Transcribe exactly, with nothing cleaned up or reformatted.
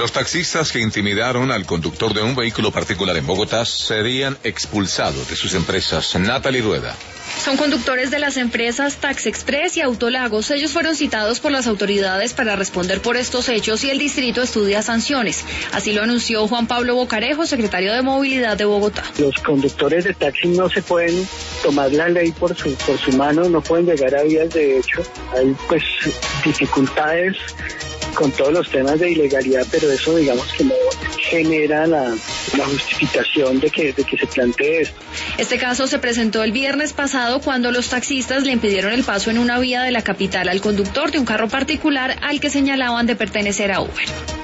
Los taxistas que intimidaron al conductor de un vehículo particular en Bogotá serían expulsados de sus empresas. Natalie Rueda. Son conductores de las empresas Tax Express y Autolagos. Ellos fueron citados por las autoridades para responder por estos hechos y el distrito estudia sanciones. Así lo anunció Juan Pablo Bocarejo, secretario de Movilidad de Bogotá. Los conductores de taxi no se pueden tomar la ley por su por su mano, no pueden llegar a vías de hecho. Hay pues dificultades con todos los temas de ilegalidad, pero eso digamos que no genera la, la justificación de que, de que se plantee esto. Este caso se presentó el viernes pasado cuando los taxistas le impidieron el paso en una vía de la capital al conductor de un carro particular al que señalaban de pertenecer a Uber.